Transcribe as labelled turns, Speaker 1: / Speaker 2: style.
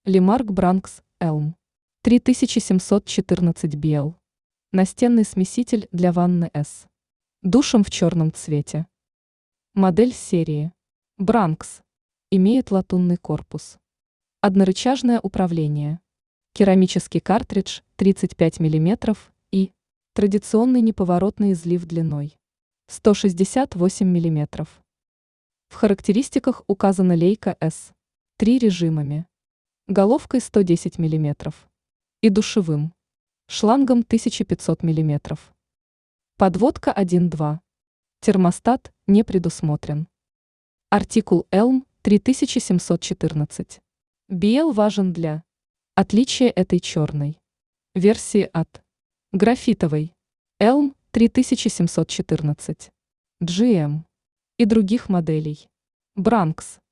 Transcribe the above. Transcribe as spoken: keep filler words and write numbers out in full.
Speaker 1: Лемарк Бранкс Elm три тысячи семьсот четырнадцать би эл. Настенный смеситель для ванны S. Душем в черном цвете. Модель серии Бранкс. Имеет латунный корпус. Однорычажное управление. Керамический картридж тридцать пять миллиметров и традиционный неповоротный излив длиной сто шестьдесят восемь миллиметров. В характеристиках указана лейка S три режимами, головкой сто десять миллиметров и душевым шлангом тысяча пятьсот миллиметров. Подводка один-два. Термостат не предусмотрен. Артикул Elm три тысячи семьсот четырнадцать. би эл важен для отличия этой черной версии от графитовой Elm три тысячи семьсот четырнадцать джи эм и других моделей Бранкс.